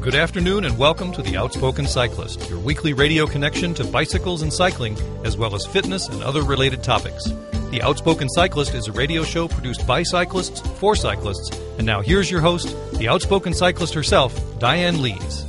Good afternoon and welcome to The Outspoken Cyclist, your weekly radio connection to bicycles and cycling, as well as fitness and other related topics. The Outspoken Cyclist is a radio show produced by cyclists for cyclists. And now here's your host, the outspoken cyclist herself, Diane Lees.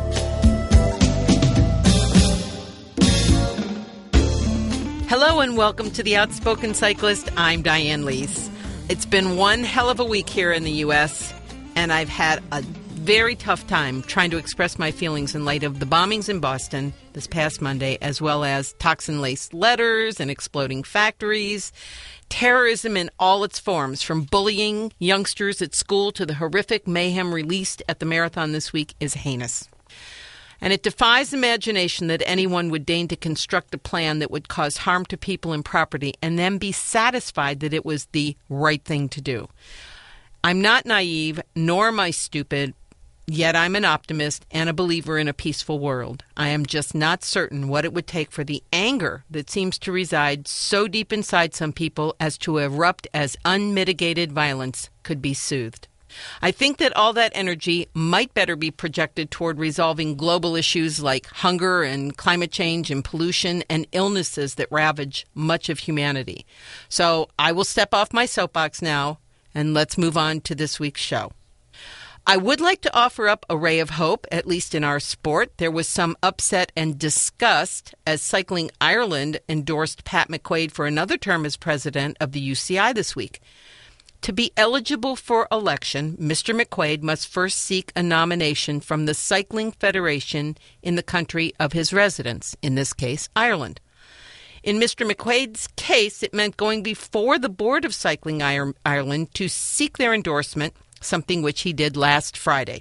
Hello and welcome to The Outspoken Cyclist. I'm Diane Lees. It's been one hell of a week here in the U.S., and I've had a very tough time trying to express my feelings in light of the bombings in Boston this past Monday, as well as toxin-laced letters and exploding factories. Terrorism in all its forms, from bullying youngsters at school to the horrific mayhem released at the marathon this week, is heinous. And it defies imagination that anyone would deign to construct a plan that would cause harm to people and property and then be satisfied that it was the right thing to do. I'm not naive, nor am I stupid, yet I'm an optimist and a believer in a peaceful world. I am just not certain what it would take for the anger that seems to reside so deep inside some people as to erupt as unmitigated violence could be soothed. I think that all that energy might better be projected toward resolving global issues like hunger and climate change and pollution and illnesses that ravage much of humanity. So I will step off my soapbox now, and let's move on to this week's show. I would like to offer up a ray of hope, at least in our sport. There was some upset and disgust as Cycling Ireland endorsed Pat McQuaid for another term as president of the UCI this week. To be eligible for election, Mr. McQuaid must first seek a nomination from the Cycling Federation in the country of his residence, in this case, Ireland. In Mr. McQuaid's case, it meant going before the Board of Cycling Ireland to seek their endorsement, something which he did last Friday.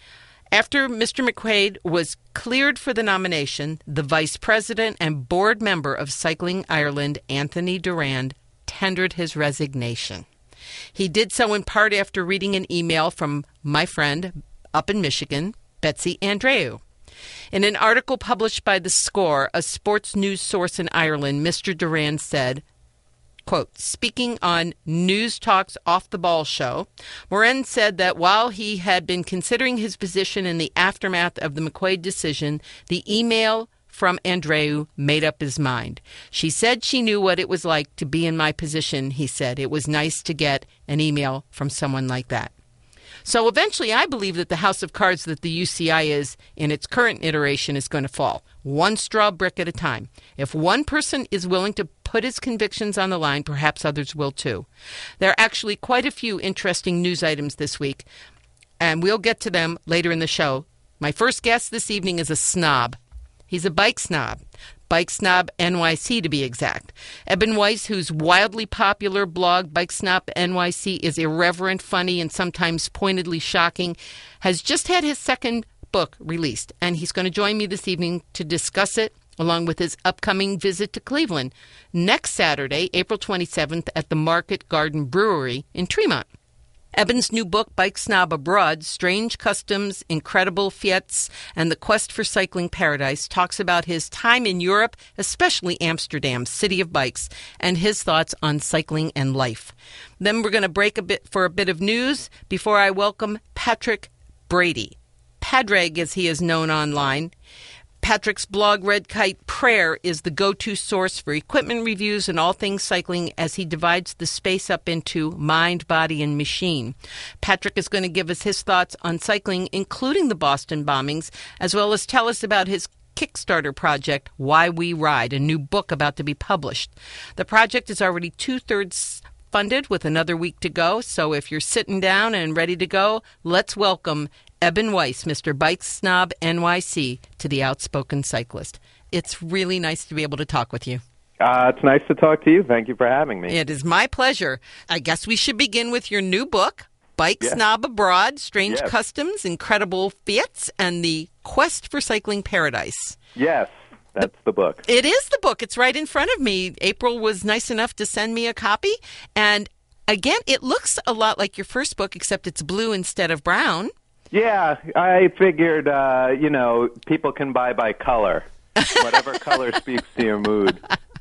After Mr. McQuaid was cleared for the nomination, the vice president and board member of Cycling Ireland, Anthony Durand, tendered his resignation. He did so in part after reading an email from my friend up in Michigan, Betsy Andreu. In an article published by The Score, a sports news source in Ireland, Mr. Durand said, quote, speaking on News Talk's Off the Ball show, Moran said that while he had been considering his position in the aftermath of the McQuaid decision, the email from Andreu made up his mind. She said she knew what it was like to be in my position, he said. It was nice to get an email from someone like that. So eventually I believe that the house of cards that the UCI is in its current iteration is going to fall, one straw brick at a time. If one person is willing to put his convictions on the line, perhaps others will too. There are actually quite a few interesting news items this week, and we'll get to them later in the show. My first guest this evening is a snob. He's a bike snob. Bike Snob NYC to be exact. Eben Weiss, whose wildly popular blog, Bike Snob NYC, is irreverent, funny, and sometimes pointedly shocking, has just had his second book released, and he's going to join me this evening to discuss it, along with his upcoming visit to Cleveland next Saturday, April 27th, at the Market Garden Brewery in Tremont. Eben's new book, Bike Snob Abroad, Strange Customs, Incredible Fiats, and the Quest for Cycling Paradise, talks about his time in Europe, especially Amsterdam, city of bikes, and his thoughts on cycling and life. Then we're going to break a bit for a bit of news before I welcome Patrick Brady. Padraig, as he is known online. Patrick's blog, Red Kite Prayer, is the go-to source for equipment reviews and all things cycling as he divides the space up into mind, body, and machine. Patrick is going to give us his thoughts on cycling, including the Boston bombings, as well as tell us about his Kickstarter project, Why We Ride, a new book about to be published. The project is already two-thirds funded with another week to go, so if you're sitting down and ready to go, let's welcome Eben Weiss, Mr. Bike Snob NYC, to the Outspoken Cyclist. It's really nice to be able to talk with you. It's nice to talk to you. Thank you for having me. It is my pleasure. I guess we should begin with your new book, Bike Snob Abroad, Strange Customs, Incredible Fiats, and the Quest for Cycling Paradise. Yes, that's the book. It is the book. It's right in front of me. April was nice enough to send me a copy. And again, it looks a lot like your first book, except it's blue instead of brown. Yeah, I figured, people can buy by color. Whatever color speaks to your mood.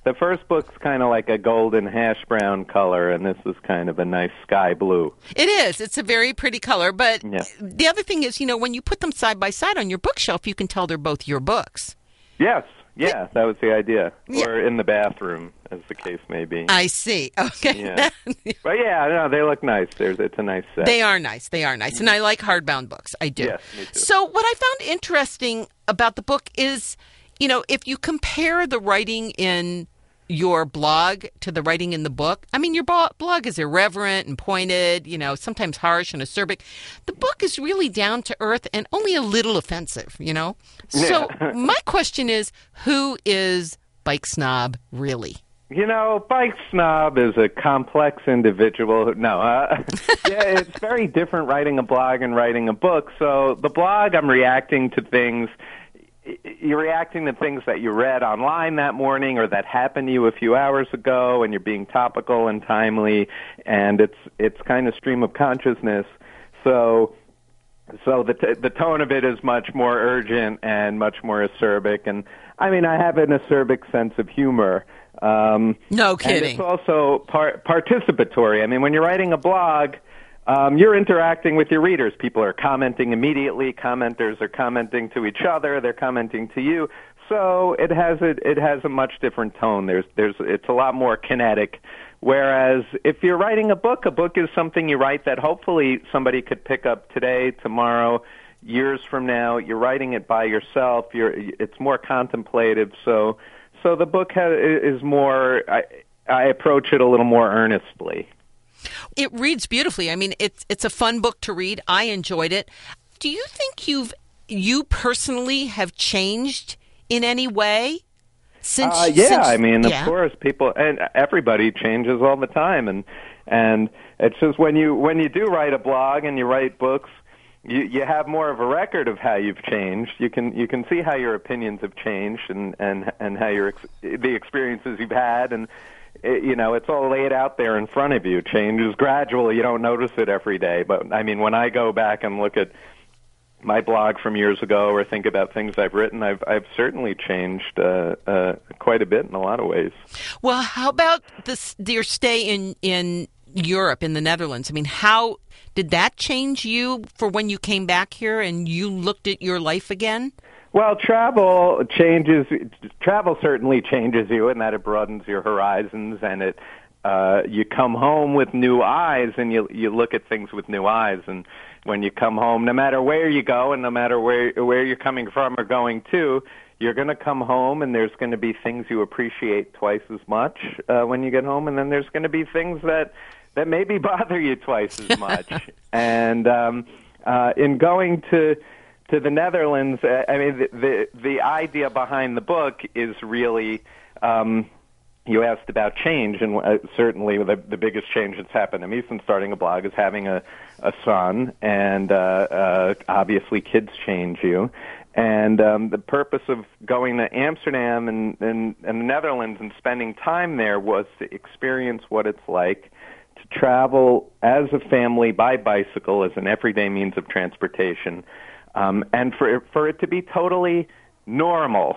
The first book's kind of like a golden hash brown color, and this is kind of a nice sky blue. It is. It's a very pretty color. But Yeah. the other thing is, when you put them side by side on your bookshelf, you can tell they're both your books. Yes, yeah, that was the idea. Yeah. Or in the bathroom, as the case may be. I see. Okay. Yeah. But yeah, no, they look nice. It's a nice set. They are nice. They are nice. And I like hardbound books. I do. Yes, me too. So what I found interesting about the book is, if you compare the writing in your blog to the writing in the book, I mean, your blog is irreverent and pointed, sometimes harsh and acerbic. The book is really down to earth and only a little offensive, So my question is, who is Bike Snob really? Bike Snob is a complex individual. Yeah, it's very different writing a blog and writing a book. So the blog, I'm reacting to things. You're reacting to things that you read online that morning or that happened to you a few hours ago, and you're being topical and timely, and it's kind of stream of consciousness. So the tone of it is much more urgent and much more acerbic. And I mean, I have an acerbic sense of humor. No kidding. And it's also participatory. I mean, when you're writing a blog, you're interacting with your readers. People are commenting immediately. Commenters are commenting to each other. They're commenting to you. So it has a much different tone. It's a lot more kinetic. Whereas if you're writing a book is something you write that hopefully somebody could pick up today, tomorrow, years from now. You're writing it by yourself. It's more contemplative. So the book is more. I approach it a little more earnestly. It reads beautifully. I mean, it's a fun book to read. I enjoyed it. Do you think you personally have changed in any way since? I mean, of course, people and everybody changes all the time, and it's just when you do write a blog and you write books, you have more of a record of how you've changed. You can see how your opinions have changed and how the experiences you've had and. It's all laid out there in front of you. Change is gradual. You don't notice it every day. But, I mean, when I go back and look at my blog from years ago or think about things I've written, I've certainly changed quite a bit in a lot of ways. Well, how about your stay in Europe, in the Netherlands? I mean, how did that change you for when you came back here and you looked at your life again? Well, travel certainly changes you, and that it broadens your horizons, and you come home with new eyes, and you look at things with new eyes. And when you come home, no matter where you go, and no matter where you're coming from or going to, you're going to come home, and there's going to be things you appreciate twice as much when you get home, and then there's going to be things that maybe bother you twice as much. And in going to the Netherlands, I mean, the idea behind the book is really, you asked about change, and certainly the biggest change that's happened to me since starting a blog is having a son, and obviously kids change you. And the purpose of going to Amsterdam and the Netherlands and spending time there was to experience what it's like to travel as a family by bicycle as an everyday means of transportation. And for it to be totally normal,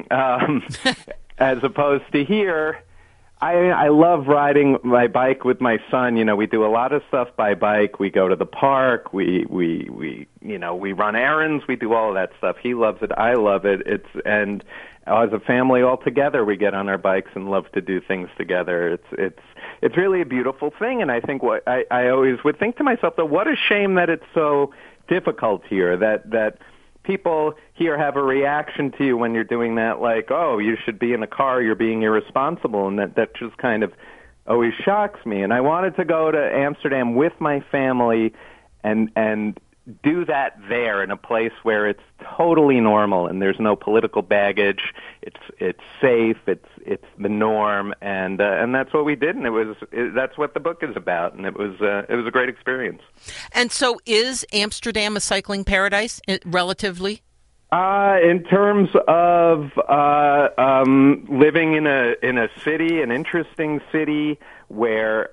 as opposed to here. I love riding my bike with my son. We do a lot of stuff by bike. We go to the park. We run errands. We do all of that stuff. He loves it. I love it. And as a family all together, we get on our bikes and love to do things together. It's really a beautiful thing. And I think what I always would think to myself, though, what a shame that it's so difficult here, that people here have a reaction to you when you're doing that, like, oh, you should be in a car, you're being irresponsible, and that just kind of always shocks me. And I wanted to go to Amsterdam with my family and do that there in a place where it's totally normal and there's no political baggage. It's safe. It's the norm, and that's what we did. And that's what the book is about. And it was a great experience. And so, is Amsterdam a cycling paradise relatively? In terms of living in a city, an interesting city where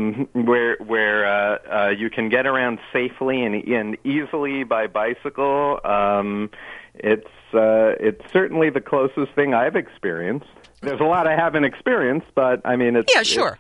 you can get around safely and easily by bicycle, it's certainly the closest thing I've experienced. There's a lot I haven't experienced, but I mean, it's sure.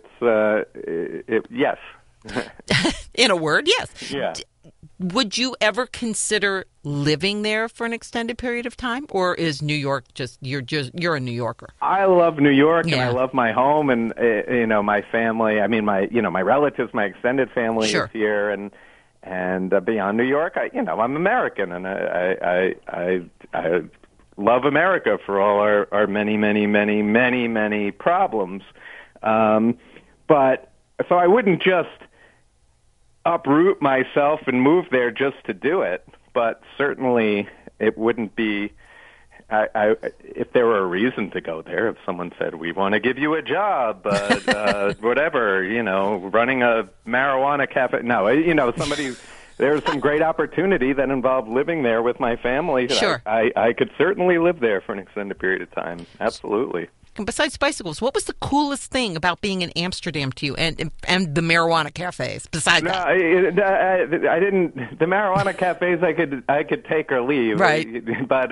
Yes. In a word, yes. Yeah. Would you ever consider living there for an extended period of time, or is New York you're a New Yorker? I love New York, and I love my home, and my family. I mean, my relatives, my extended family is here, and beyond New York, I'm American, and I love America for all our many, many, many, many, many problems. But so I wouldn't just uproot myself and move there just to do it, but certainly it wouldn't be if there were a reason to go there. If someone said, we want to give you a job, whatever, running a marijuana cafe. No, there was some great opportunity that involved living there with my family. Sure. I could certainly live there for an extended period of time. Absolutely. And besides bicycles, what was the coolest thing about being in Amsterdam to you and the marijuana cafes? Besides that, I didn't. The marijuana cafes, I could take or leave. Right. But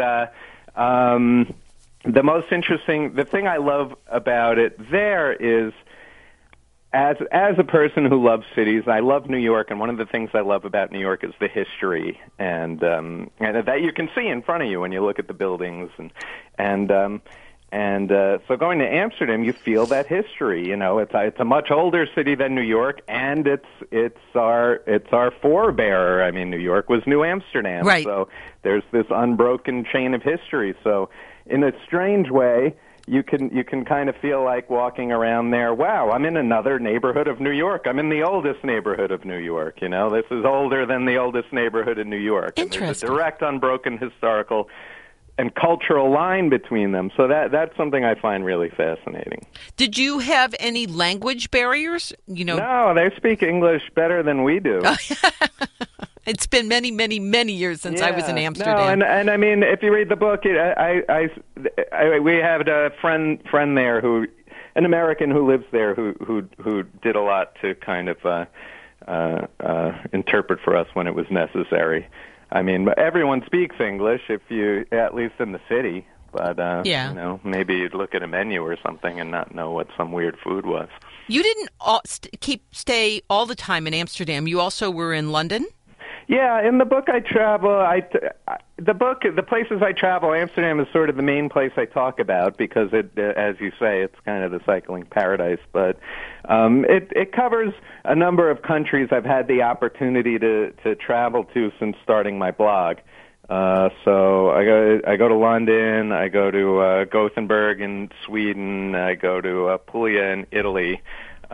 the most interesting, the thing I love about it there is, as a person who loves cities, I love New York, and one of the things I love about New York is the history, and that you can see in front of you when you look at the buildings, and so going to Amsterdam, you feel that history. It's a much older city than New York, and it's our forebearer. I mean, New York was New Amsterdam, right? So there's this unbroken chain of history. So in a strange way, you can kind of feel like walking around there. Wow, I'm in another neighborhood of New York. I'm in the oldest neighborhood of New York. This is older than the oldest neighborhood in New York. Interesting. And there's a direct, unbroken historical and cultural line between them. So that's something I find really fascinating. Did you have any language barriers? No, they speak English better than we do. It's been many, many, many years since I was in Amsterdam. No, and I mean, if you read the book, we had a friend there an American who lives there who did a lot to kind of interpret for us when it was necessary. I mean, everyone speaks English, at least in the city, but maybe you'd look at a menu or something and not know what some weird food was. You didn't stay all the time in Amsterdam. You also were in London? Yeah, in the book I travel. The places I travel, Amsterdam is sort of the main place I talk about because it, as you say, it's kind of the cycling paradise. But it covers a number of countries I've had the opportunity to travel to since starting my blog. So I go to London, I go to Gothenburg in Sweden, I go to Puglia in Italy.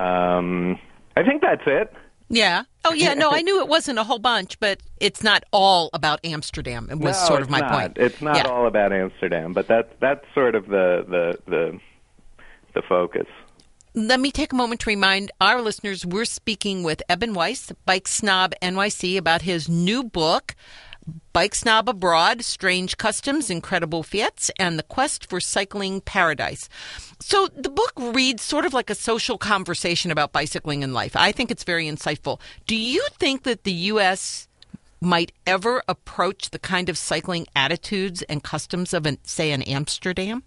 I think that's it. Yeah. Oh, yeah. No, I knew it wasn't a whole bunch, but it's not all about Amsterdam. It was sort of my point. It's not all about Amsterdam, but that's sort of the focus. Let me take a moment to remind our listeners we're speaking with Eben Weiss, Bike Snob NYC, about his new book, Bike Snob Abroad, Strange Customs, Incredible Fiats, and the Quest for Cycling Paradise. So the book reads sort of like a social conversation about bicycling and life. I think it's very insightful. Do you think that the U.S. might ever approach the kind of cycling attitudes and customs of, say, an Amsterdam?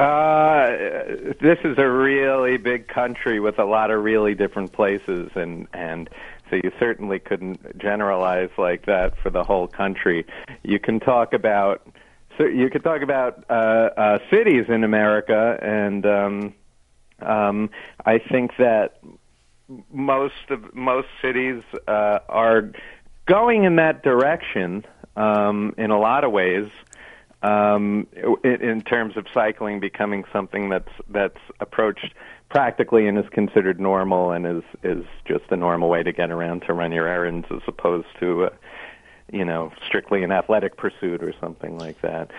This is a really big country with a lot of really different places, and so you certainly couldn't generalize like that for the whole country. You can talk about cities in America, and I think that most cities are going in that direction in a lot of ways. In terms of cycling becoming something that's approached practically and is considered normal and is just a normal way to get around to run your errands as opposed to strictly an athletic pursuit or something like that.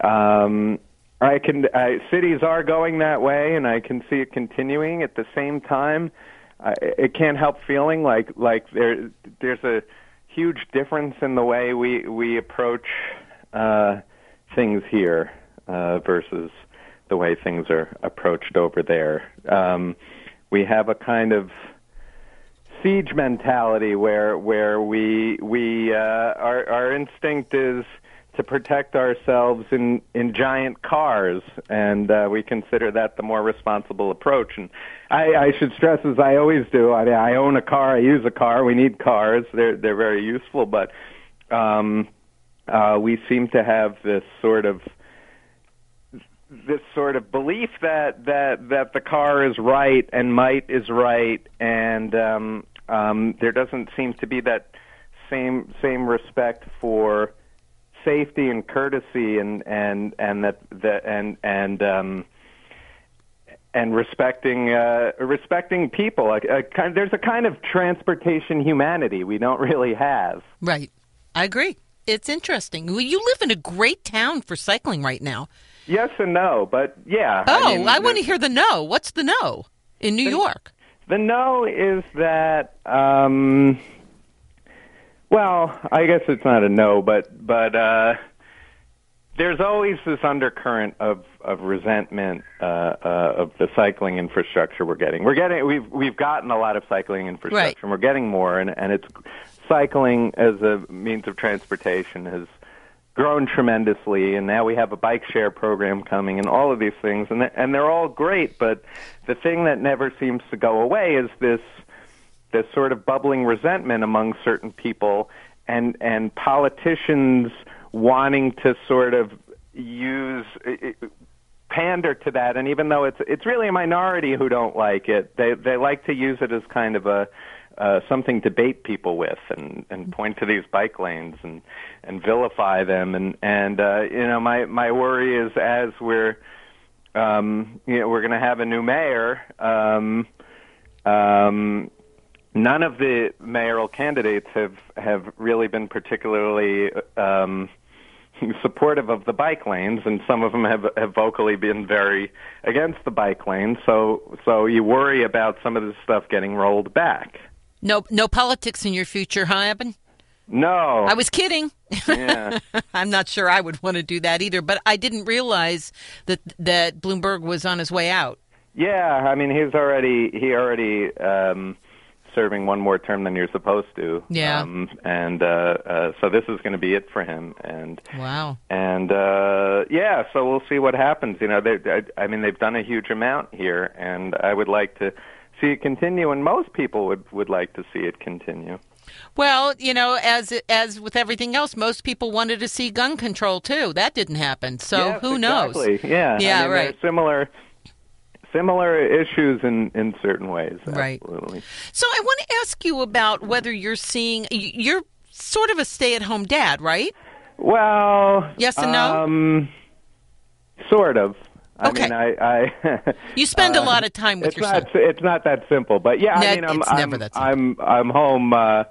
Cities are going that way, and I can see it continuing. At the same time, it can't help feeling like there's a huge difference in the way we approach things here versus the way things are approached over there. We have a kind of siege mentality where our instinct is to protect ourselves in giant cars, and we consider that the more responsible approach. And I should stress, as I always do, I own a car, I use a car, we need cars, they're very useful, but we seem to have this sort of belief that the car is right and might is right, and there doesn't seem to be that same respect for safety and courtesy and respecting people. There's a kind of transportation humanity we don't really have. Right. I agree. It's interesting. Well, you live in a great town for cycling right now. Yes and no, but yeah. Oh, I want to hear the no. What's the no in New York? The no is that, well, I guess it's not a no, but there's always this undercurrent of resentment of the cycling infrastructure we're getting. We've gotten a lot of cycling infrastructure, right, and we're getting more, and it's cycling as a means of transportation has grown tremendously, and now we have a bike share program coming and all of these things, and they're all great, but the thing that never seems to go away is this sort of bubbling resentment among certain people and politicians wanting to sort of pander to that, and even though it's really a minority who don't like it, they like to use it as kind of a something to bait people with and point to these bike lanes and vilify them and my worry is as we're going to have a new mayor, none of the mayoral candidates have really been particularly supportive of the bike lanes, and some of them have vocally been very against the bike lanes. So you worry about some of this stuff getting rolled back. No politics in your future, huh, Eben? No. I was kidding. Yeah. I'm not sure I would want to do that either, but I didn't realize that Bloomberg was on his way out. Yeah, I mean, he already serving one more term than you're supposed to. Yeah. So this is going to be it for him. And wow. And so we'll see what happens. They've done a huge amount here, and I would like to see it continue, and most people would like to see it continue. Well, as with everything else, most people wanted to see gun control too. That didn't happen. So yes, who knows? Exactly. Yeah. Yeah. Right. Similar issues in certain ways. Right. Absolutely. So I want to ask you about whether you're sort of a stay-at-home dad, right? Well, yes and no. Sort of. Okay. I you spend a lot of time with your son. It's not that simple, but yeah. It's never that simple. I'm home.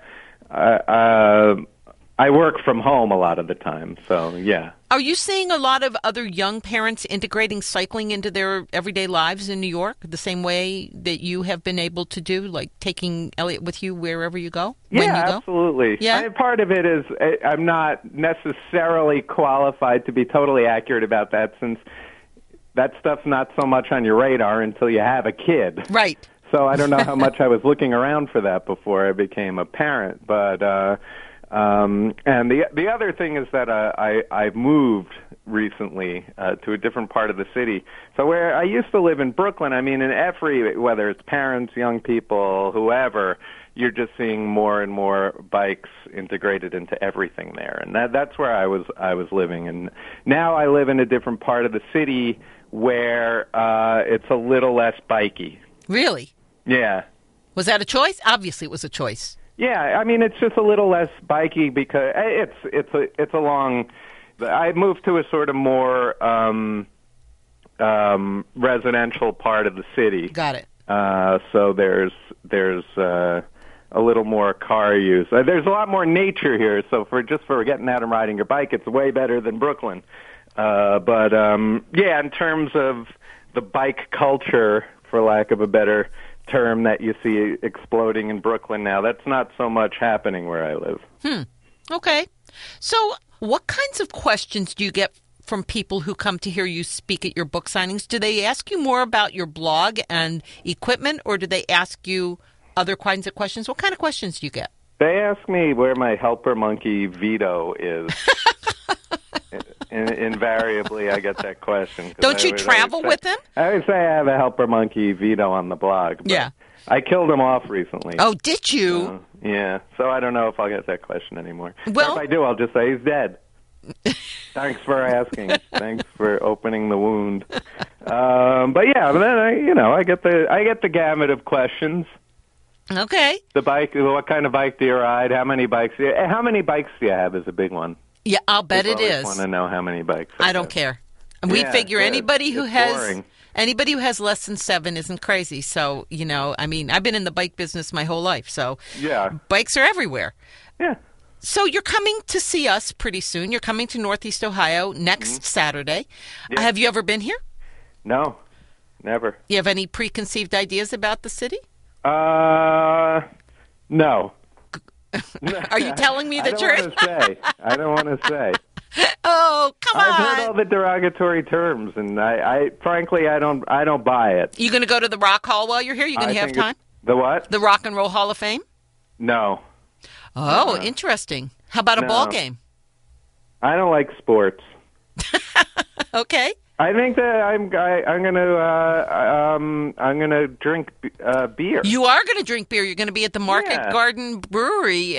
I work from home a lot of the time, so yeah. Are you seeing a lot of other young parents integrating cycling into their everyday lives in New York the same way that you have been able to do, like taking Elliot with you wherever you go? Yeah, when you go? Absolutely. Yeah? Part of it is I'm not necessarily qualified to be totally accurate about that, since that stuff's not so much on your radar until you have a kid. Right. So I don't know how much I was looking around for that before I became a parent, but and the other thing is that I've moved recently to a different part of the city. So where I used to live in Brooklyn, in whether it's parents, young people, whoever, you're just seeing more and more bikes integrated into everything there, and that's where I was living. And now I live in a different part of the city where it's a little less bikey. Really? Yeah. Was that a choice? Obviously, it was a choice. Yeah, it's just a little less bikey because it's a long. I moved to a sort of more residential part of the city. Got it. So there's a little more car use. There's a lot more nature here. So for getting out and riding your bike, it's way better than Brooklyn. But in terms of the bike culture, for lack of a better term, that you see exploding in Brooklyn now, that's not so much happening where I live. Okay. So what kinds of questions do you get from people who come to hear you speak at your book signings? Do they ask you more about your blog and equipment, or do they ask you other kinds of questions? What kind of questions do you get? They ask me where my helper monkey Vito is. Invariably, I get that question. 'Cause Don't I you would travel always with him? I always say I have a helper monkey, Vito, on the blog. But Yeah. I killed him off recently. Oh, did you? Yeah, so I don't know if I'll get that question anymore. Well- Or if I do, I'll just say he's dead. Thanks for asking. Thanks for opening the wound. But yeah, then I get the gamut of questions. Okay. The bike. What kind of bike do you ride? How many bikes? How many bikes do you have? Is a big one. Yeah, I'll bet People it always is. want to know how many bikes. I don't care. We Yeah, figure good. anybody who It's has boring. anybody who has less than 7 isn't crazy. So, I mean, I've been in the bike business my whole life, so Yeah. bikes are everywhere. Yeah. So you're coming to see us pretty soon. You're coming to Northeast Ohio next Saturday. Yeah. Have you ever been here? No, never. You have any preconceived ideas about the city? No. Are you telling me that you're? I don't want to say. Oh, come on! I've heard all the derogatory terms, and I frankly, I don't buy it. You going to go to the Rock Hall while you're here? You going to have think it's- time? The what? The Rock and Roll Hall of Fame? No. Oh, interesting. How about a No. ball game? I don't like sports. Okay. I think that I'm gonna drink beer. You are going to drink beer. You're going to be at the Market Yeah. Garden Brewery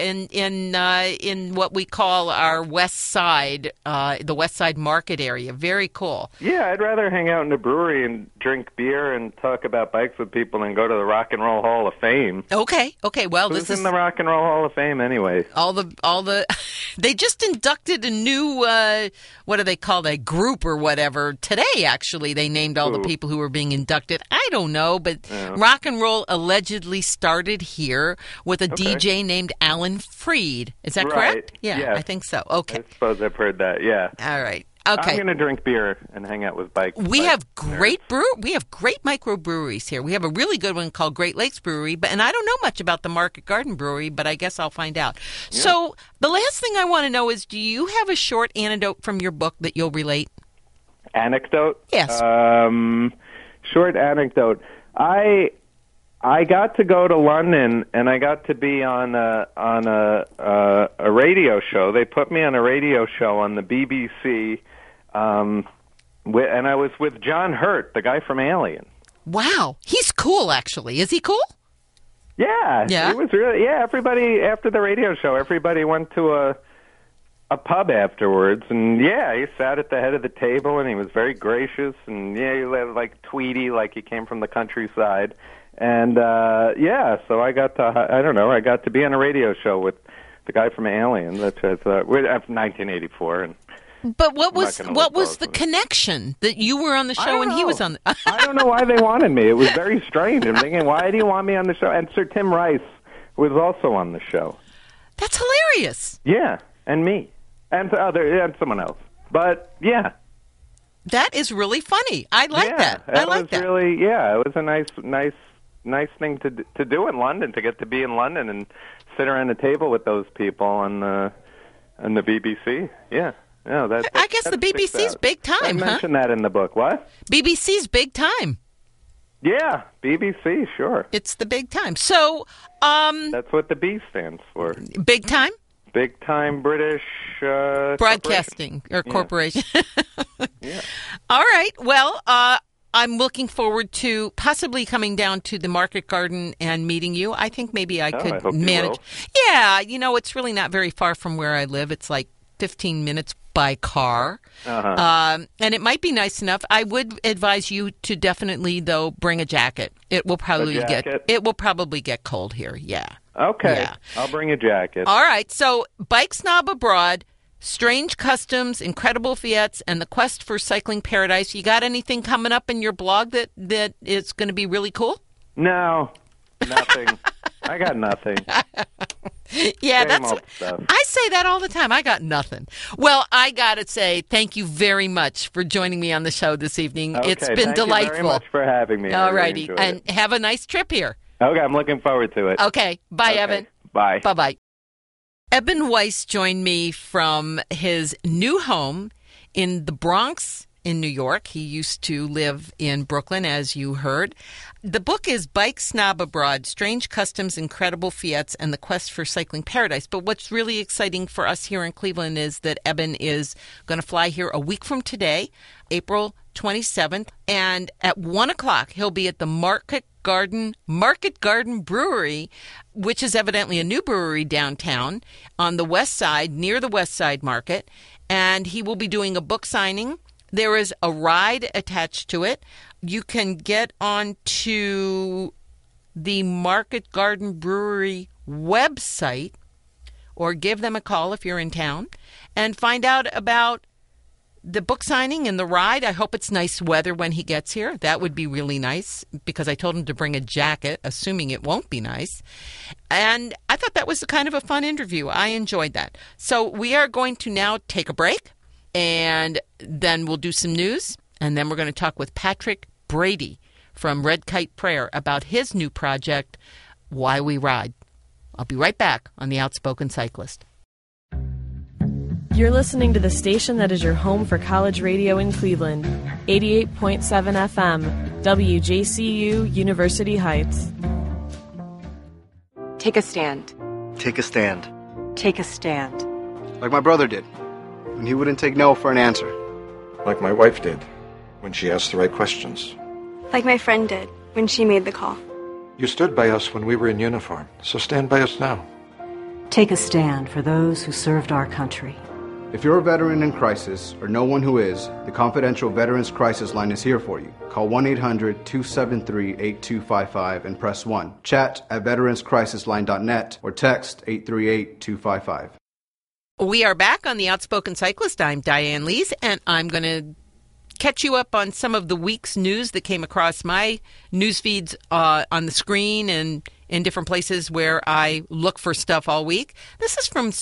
in what we call our West Side, the West Side Market area. Very cool. Yeah, I'd rather hang out in a brewery and drink beer and talk about bikes with people than go to the Rock and Roll Hall of Fame. Okay. Well, Who's this is in the Rock and Roll Hall of Fame anyway? all the. They just inducted a new what do they call that group or whatever today? Actually, they named all the Who? people who were being inducted. I don't know, but rock and roll allegedly started here with a DJ named Alan Freed. Is that Right. correct? Yeah, Yes. I think so. Okay. I suppose I've heard that. Yeah. All right. I'm Okay. going to drink beer and hang out with bikes. We have great microbreweries here. We have a really good one called Great Lakes Brewery, and I don't know much about the Market Garden Brewery, but I guess I'll find out. Yeah. So the last thing I want to know is, do you have a short anecdote from your book that you'll relate? Anecdote? Yes. Short anecdote. I got to go to London and I got to be on a radio show. They put me on a radio show on the BBC, and I was with John Hurt, the guy from Alien. Wow. He's cool, actually. Is he cool? Yeah. Yeah? It was really, yeah, everybody, after the radio show, everybody went to a pub afterwards, and yeah, he sat at the head of the table, and he was very gracious, and yeah, he was like Tweety, like he came from the countryside, and yeah, so I got to be on a radio show with the guy from Alien. That's 1984, and But what I'm not was gonna what let was those the ones. connection that you were on the I show don't and he know. was on? I don't know why they wanted me. It was very strange. I'm thinking, why do you want me on the show? And Sir Tim Rice was also on the show. That's hilarious. Yeah, and me, and someone else. But yeah, That is really funny. I like yeah, that. I like was that. Really, yeah, it was a nice thing to do in London, to get to be in London and sit around a table with those people on the BBC. Yeah. No, I guess the that sticks BBC's out. big I time, huh? mentioned that in the book. What? BBC's big time. Yeah, BBC, sure. It's the big time. So, That's what the B stands for. big time Big time British broadcasting or Yeah. corporation. Yeah. All right. Well, I'm looking forward to possibly coming down to the Market Garden and meeting you. I think maybe I could I hope you manage. will. Yeah, it's really not very far from where I live. It's like 15 minutes by car. Uh-huh. And it might be nice enough. I would advise you to definitely, though, bring a jacket. It will probably get cold here. Yeah. Okay. Yeah. I'll bring a jacket. All right. So, Bike Snob Abroad, Strange Customs, Incredible Fiats, and the Quest for Cycling Paradise. You got anything coming up in your blog that is going to be really cool? No, nothing. I got nothing. Yeah, Same that's old stuff. I say that all the time. I got nothing. Well, I got to say thank you very much for joining me on the show this evening. Okay, It's been thank delightful. you very much for having me. I All really righty. enjoyed And it. have a nice trip here. Okay, I'm looking forward to it. Okay. Bye, Okay, Evan. Bye. Bye-bye. Eben Weiss joined me from his new home in the Bronx in New York. He used to live in Brooklyn, as you heard. The book is Bike Snob Abroad, Strange Customs, Incredible Fiats, and the Quest for Cycling Paradise. But what's really exciting for us here in Cleveland is that Eben is going to fly here a week from today, April 27th. And at 1 o'clock, he'll be at the Market Garden Brewery, which is evidently a new brewery downtown on the west side, near the West Side Market. And he will be doing a book signing. There is a ride attached to it. You can get onto the Market Garden Brewery website or give them a call if you're in town and find out about the book signing and the ride. I hope it's nice weather when he gets here. That would be really nice because I told him to bring a jacket, assuming it won't be nice. And I thought that was kind of a fun interview. I enjoyed that. So we are going to now take a break, and then we'll do some news, and then we're going to talk with Patrick Brady from Red Kite Prayer about his new project, Why We Ride. I'll be right back on The Outspoken Cyclist. You're listening to the station that is your home for college radio in Cleveland, 88.7 FM, WJCU, University Heights. Take a stand. Take a stand. Take a stand. Like my brother did, when he wouldn't take no for an answer. Like my wife did, when she asked the right questions. Like my friend did, when she made the call. You stood by us when we were in uniform, so stand by us now. Take a stand for those who served our country. If you're a veteran in crisis, or know one who is, the confidential Veterans Crisis Line is here for you. Call 1-800-273-8255 and press 1. Chat at veteranscrisisline.net or text 838-255. We are back on The Outspoken Cyclist. I'm Diane Lees, and I'm going to catch you up on some of the week's news that came across my news feeds on the screen and in different places where I look for stuff all week. This is from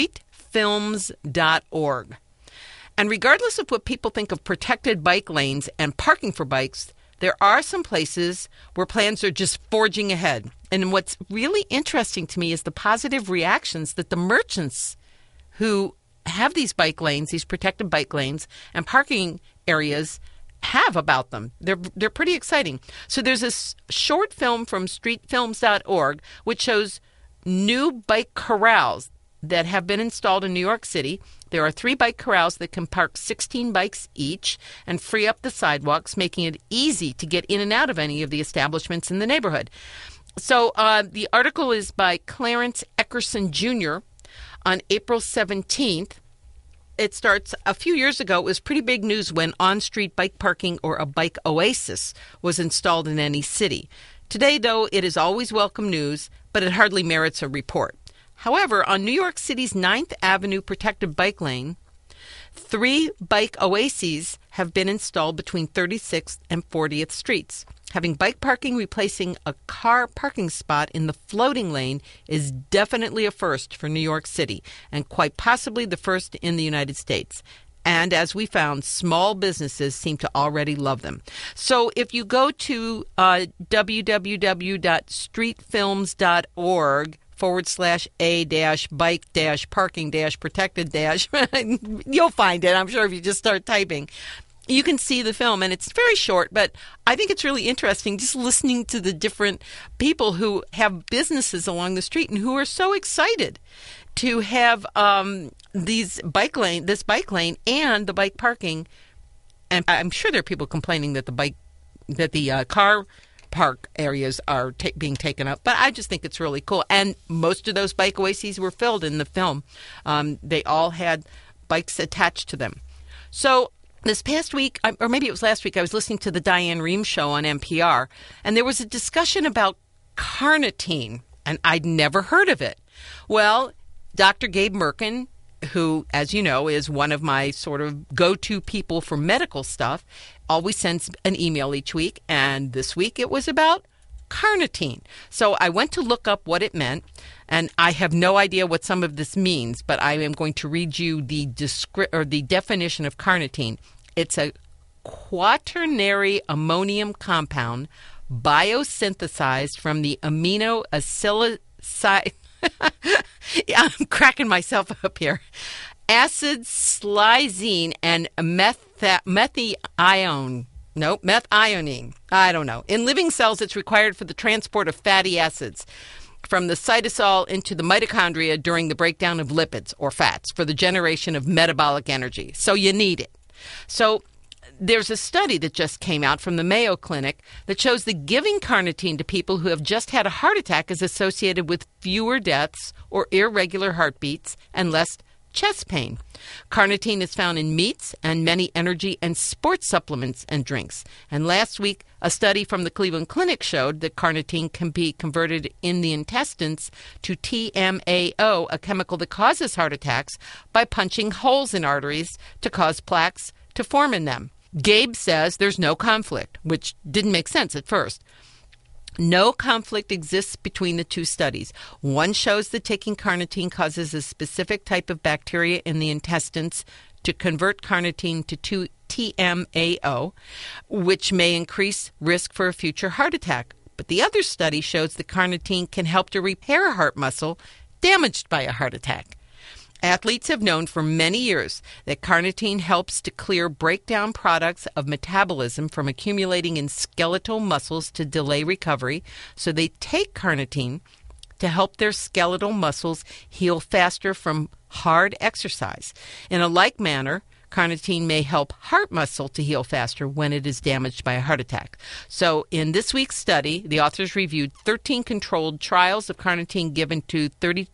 streetfilms.org. And regardless of what people think of protected bike lanes and parking for bikes, there are some places where plans are just forging ahead. And what's really interesting to me is the positive reactions that the merchants who have these bike lanes, these protected bike lanes and parking areas have about them. They're pretty exciting. So there's this short film from streetfilms.org which shows new bike corrals that have been installed in New York City. There are 3 bike corrals that can park 16 bikes each and free up the sidewalks, making it easy to get in and out of any of the establishments in the neighborhood. So the article is by Clarence Eckerson Jr. on April 17th. It starts a few years ago. It was pretty big news when on-street bike parking, or a bike oasis, was installed in any city. Today, though, it is always welcome news, but it hardly merits a report. However, on New York City's 9th Avenue protected bike lane, 3 bike oases have been installed between 36th and 40th Streets. Having bike parking replacing a car parking spot in the floating lane is definitely a first for New York City, and quite possibly the first in the United States. And as we found, small businesses seem to already love them. So if you go to www.streetfilms.org/a-bike-parking-protected- you'll find it, I'm sure, if you just start typing. You can see the film, and it's very short, but I think it's really interesting just listening to the different people who have businesses along the street and who are so excited to have this bike lane and the bike parking. And I'm sure there are people complaining that the car park areas are being taken up, but I just think it's really cool. And most of those bike oases were filled in the film. They all had bikes attached to them. So this past week, or maybe it was last week, I was listening to the Diane Rehm show on NPR, and there was a discussion about carnitine, and I'd never heard of it. Well, Dr. Gabe Merkin, who, as you know, is one of my sort of go-to people for medical stuff, always sends an email each week, and this week it was about carnitine. So I went to look up what it meant, and I have no idea what some of this means, but I am going to read you the definition of carnitine. It's a quaternary ammonium compound biosynthesized from the aminoacylside. I'm cracking myself up here. acetylsylene and methionine. I don't know. In living cells, it's required for the transport of fatty acids from the cytosol into the mitochondria during the breakdown of lipids or fats for the generation of metabolic energy. So you need it. So there's a study that just came out from the Mayo Clinic that shows that giving carnitine to people who have just had a heart attack is associated with fewer deaths or irregular heartbeats and less chest pain. Carnitine is found in meats and many energy and sports supplements and drinks. And last week, a study from the Cleveland Clinic showed that carnitine can be converted in the intestines to TMAO, a chemical that causes heart attacks, by punching holes in arteries to cause plaques to form in them. Gabe says there's no conflict, which didn't make sense at first. No conflict exists between the two studies. One shows that taking carnitine causes a specific type of bacteria in the intestines to convert carnitine to TMAO, which may increase risk for a future heart attack. But the other study shows that carnitine can help to repair a heart muscle damaged by a heart attack. Athletes have known for many years that carnitine helps to clear breakdown products of metabolism from accumulating in skeletal muscles to delay recovery, so they take carnitine to help their skeletal muscles heal faster from hard exercise. In a like manner, carnitine may help heart muscle to heal faster when it is damaged by a heart attack. So in this week's study, the authors reviewed 13 controlled trials of carnitine given to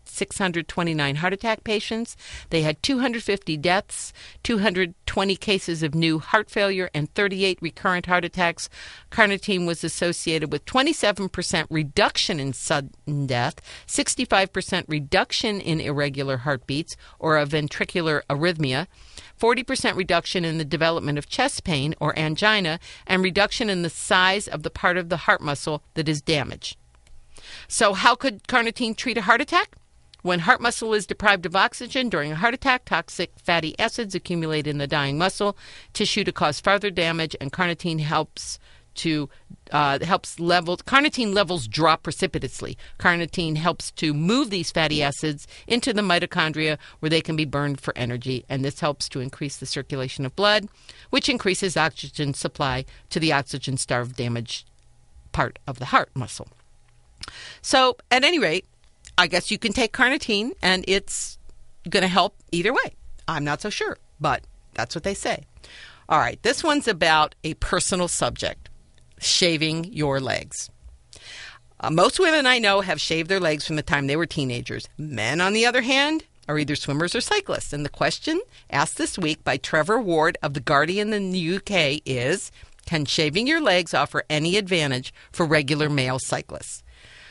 3,629 heart attack patients. They had 250 deaths, 220 cases of new heart failure, and 38 recurrent heart attacks. Carnitine was associated with 27% reduction in sudden death, 65% reduction in irregular heartbeats or a ventricular arrhythmia, 40% reduction in the development of chest pain or angina, and reduction in the size of the part of the heart muscle that is damaged. So how could carnitine treat a heart attack? When heart muscle is deprived of oxygen during a heart attack, toxic fatty acids accumulate in the dying muscle tissue to cause further damage, and carnitine carnitine levels drop precipitously. Carnitine helps to move these fatty acids into the mitochondria where they can be burned for energy, and this helps to increase the circulation of blood, which increases oxygen supply to the oxygen-starved damaged part of the heart muscle. So, at any rate, I guess you can take carnitine and it's going to help either way. I'm not so sure, but that's what they say. All right, this one's about a personal subject. Shaving your legs. Most women I know have shaved their legs from the time they were teenagers. Men, on the other hand, are either swimmers or cyclists. And the question asked this week by Trevor Ward of The Guardian in the UK is, can shaving your legs offer any advantage for regular male cyclists?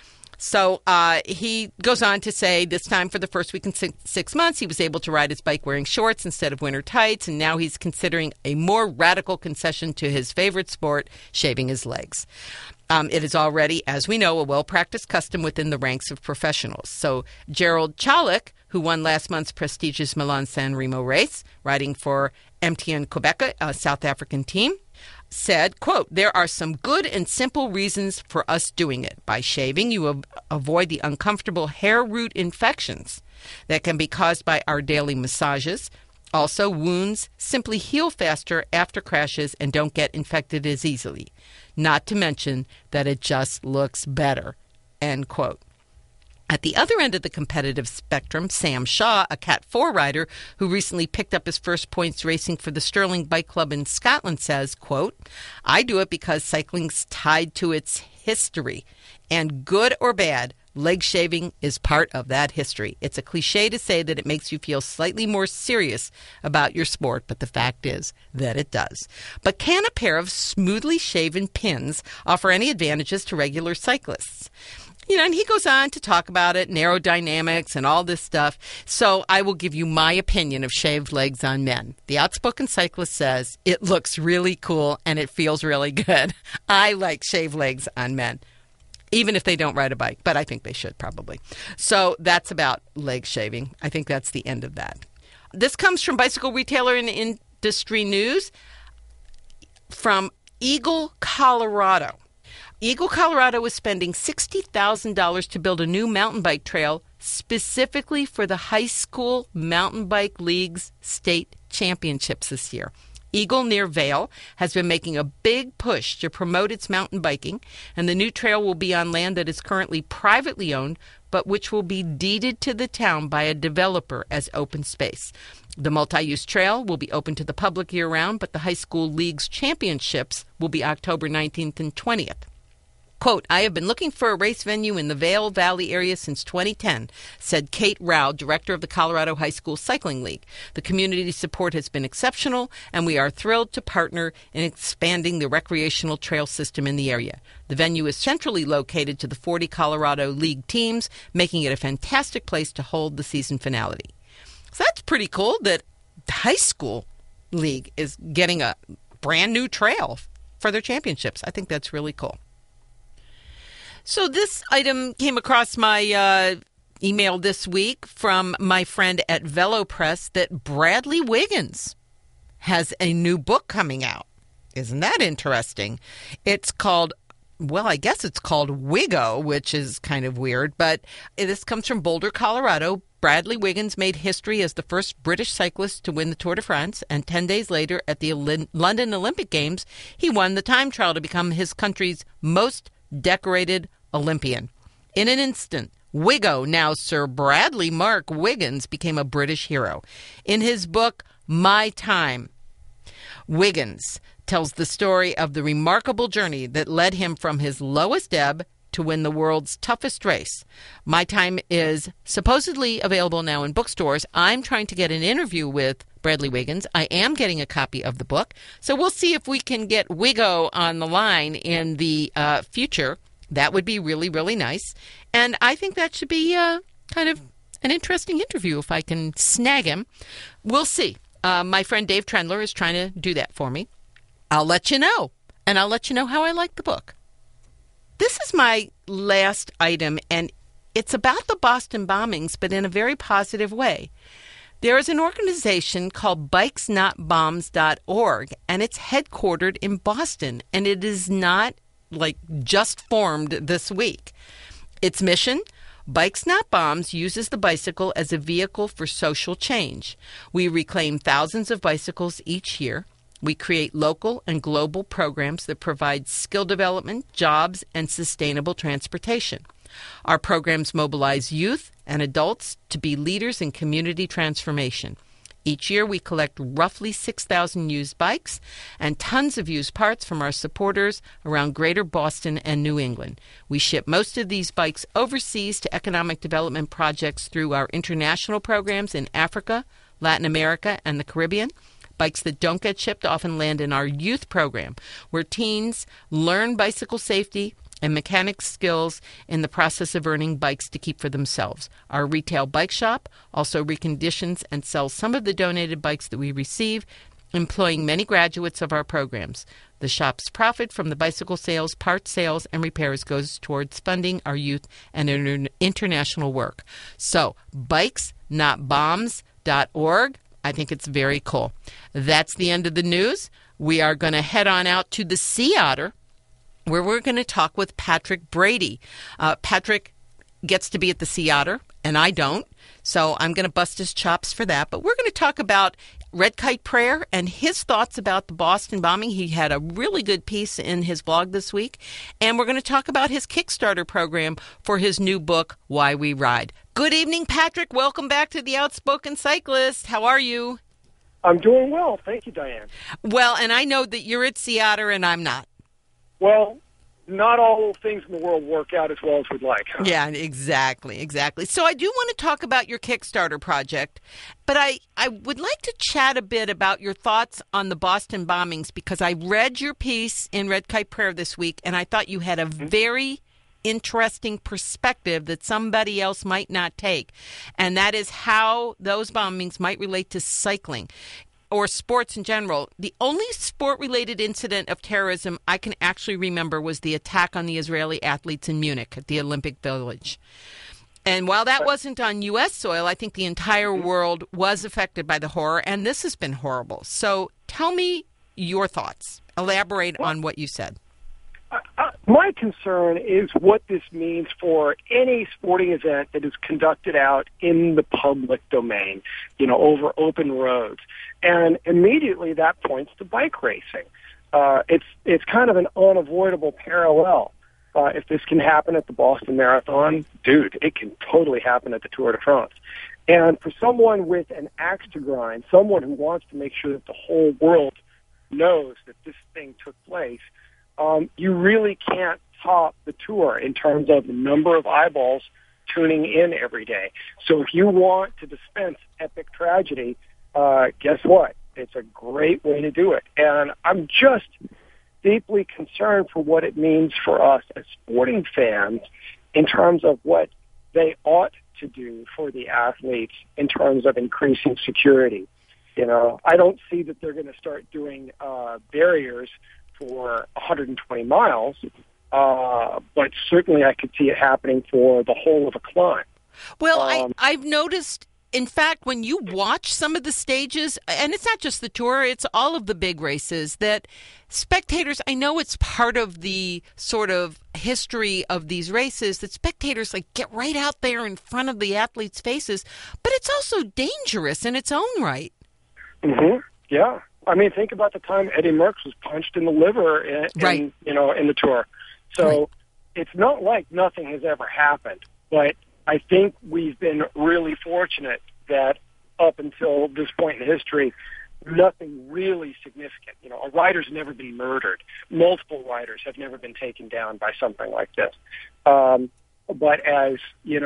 So he goes on to say this time for the first week in 6 months, he was able to ride his bike wearing shorts instead of winter tights, and now he's considering a more radical concession to his favorite sport, shaving his legs. It is already, as we know, a well-practiced custom within the ranks of professionals. So Gerald Chalik, who won last month's prestigious Milan-San Remo race, riding for MTN Quebec, a South African team, said, quote, there are some good and simple reasons for us doing it. By shaving, you avoid the uncomfortable hair root infections that can be caused by our daily massages. Also, wounds simply heal faster after crashes and don't get infected as easily. Not to mention that it just looks better, end quote. At the other end of the competitive spectrum, Sam Shaw, a Cat 4 rider who recently picked up his first points racing for the Stirling Bike Club in Scotland, says, quote, I do it because cycling's tied to its history, and good or bad, leg shaving is part of that history. It's a cliche to say that it makes you feel slightly more serious about your sport, but the fact is that it does. But can a pair of smoothly shaven pins offer any advantages to regular cyclists? And he goes on to talk about it, aerodynamics and all this stuff. So I will give you my opinion of shaved legs on men. The Outspoken Cyclist says it looks really cool and it feels really good. I like shaved legs on men, even if they don't ride a bike, but I think they should probably. So that's about leg shaving. I think that's the end of that. This comes from Bicycle Retailer and Industry News from Eagle, Colorado. Eagle, Colorado is spending $60,000 to build a new mountain bike trail specifically for the High School Mountain Bike League's state championships this year. Eagle near Vail has been making a big push to promote its mountain biking, and the new trail will be on land that is currently privately owned, but which will be deeded to the town by a developer as open space. The multi-use trail will be open to the public year-round, but the High School League's championships will be October 19th and 20th. Quote, I have been looking for a race venue in the Vail Valley area since 2010, said Kate Rao, director of the Colorado High School Cycling League. The community support has been exceptional, and we are thrilled to partner in expanding the recreational trail system in the area. The venue is centrally located to the 40 Colorado League teams, making it a fantastic place to hold the season finale. So that's pretty cool that the High School League is getting a brand new trail for their championships. I think that's really cool. So this item came across my email this week from my friend at VeloPress that Bradley Wiggins has a new book coming out. Isn't that interesting? It's called, well, I guess it's called Wiggo, which is kind of weird, but this comes from Boulder, Colorado. Bradley Wiggins made history as the first British cyclist to win the Tour de France, and 10 days later at the London Olympic Games, he won the time trial to become his country's most decorated Olympian. In an instant, Wiggo, now Sir Bradley Mark Wiggins, became a British hero. In his book, My Time, Wiggins tells the story of the remarkable journey that led him from his lowest ebb to win the world's toughest race. My Time is supposedly available now in bookstores. I'm trying to get an interview with Bradley Wiggins. I am getting a copy of the book, so we'll see if we can get Wiggo on the line in the future. That would be really, really nice. And I think that should be kind of an interesting interview if I can snag him. We'll see. My friend Dave Trendler is trying to do that for me. I'll let you know. And I'll let you know how I like the book. This is my last item, and it's about the Boston bombings, but in a very positive way. There is an organization called bikesnotbombs.org, and it's headquartered in Boston, and it is not just formed this week. Its mission, Bikes Not Bombs, uses the bicycle as a vehicle for social change. We reclaim thousands of bicycles each year. We create local and global programs that provide skill development, jobs, and sustainable transportation. Our programs mobilize youth and adults to be leaders in community transformation. Each year, we collect roughly 6,000 used bikes and tons of used parts from our supporters around Greater Boston and New England. We ship most of these bikes overseas to economic development projects through our international programs in Africa, Latin America, and the Caribbean. Bikes that don't get shipped often land in our youth program, where teens learn bicycle safety and mechanic skills in the process of earning bikes to keep for themselves. Our retail bike shop also reconditions and sells some of the donated bikes that we receive, employing many graduates of our programs. The shop's profit from the bicycle sales, parts sales, and repairs goes towards funding our youth and international work. So, bikesnotbombs.org. I think it's very cool. That's the end of the news. We are going to head on out to the Sea Otter, where we're going to talk with Patrick Brady. Patrick gets to be at the Sea Otter, and I don't, so I'm going to bust his chops for that. But we're going to talk about Red Kite Prayer and his thoughts about the Boston bombing. He had a really good piece in his blog this week. And we're going to talk about his Kickstarter program for his new book, Why We Ride. Good evening, Patrick. Welcome back to The Outspoken Cyclist. How are you? I'm doing well. Thank you, Diane. Well, and I know that you're at Sea Otter and I'm not. Well, not all things in the world work out as well as we'd like. Huh? Yeah, exactly. So I do want to talk about your Kickstarter project, but I would like to chat a bit about your thoughts on the Boston bombings, because I read your piece in Red Kite Prayer this week, and I thought you had a very interesting perspective that somebody else might not take, and that is how those bombings might relate to cycling or sports in general. The only sport-related incident of terrorism I can actually remember was the attack on the Israeli athletes in Munich at the Olympic Village. And while that wasn't on U.S. soil, I think the entire world was affected by the horror, and this has been horrible. So tell me your thoughts. Elaborate on what you said. My concern is what this means for any sporting event that is conducted out in the public domain, over open roads. And immediately that points to bike racing. It's kind of an unavoidable parallel. If this can happen at the Boston Marathon, dude, it can totally happen at the Tour de France. And for someone with an axe to grind, someone who wants to make sure that the whole world knows that this thing took place, you really can't top the Tour in terms of the number of eyeballs tuning in every day. So if you want to dispense epic tragedy, guess what? It's a great way to do it. And I'm just deeply concerned for what it means for us as sporting fans in terms of what they ought to do for the athletes in terms of increasing security. I don't see that they're going to start doing barriers for 120 miles, but certainly I could see it happening for the whole of a climb. Well, I've noticed, in fact, when you watch some of the stages, and it's not just the Tour, it's all of the big races, that spectators, I know it's part of the sort of history of these races, that spectators get right out there in front of the athletes' faces, but it's also dangerous in its own right. Mm-hmm. Yeah. I mean, think about the time Eddie Merckx was punched in the liver in the Tour. So It's not like nothing has ever happened, but I think we've been really fortunate that up until this point in history, nothing really significant. A rider's never been murdered. Multiple riders have never been taken down by something like this. But as,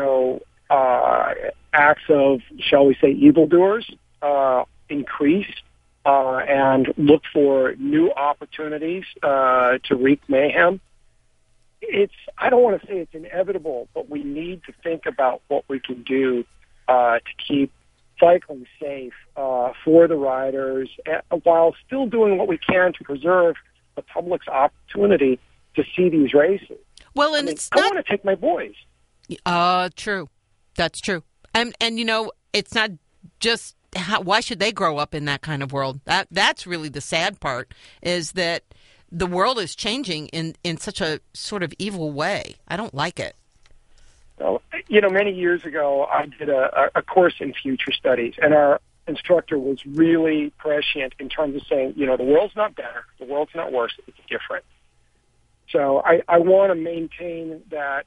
acts of, shall we say, evildoers increase and look for new opportunities to wreak mayhem, I don't want to say it's inevitable, but we need to think about what we can do to keep cycling safe for the riders while still doing what we can to preserve the public's opportunity to see these races. Well, and I want to take my boys. True. That's true. And it's not just why should they grow up in that kind of world? That's really the sad part, is that the world is changing in such a sort of evil way. I don't like it. Well, many years ago, I did a course in future studies, and our instructor was really prescient in terms of saying, the world's not better, the world's not worse, it's different. So I want to maintain that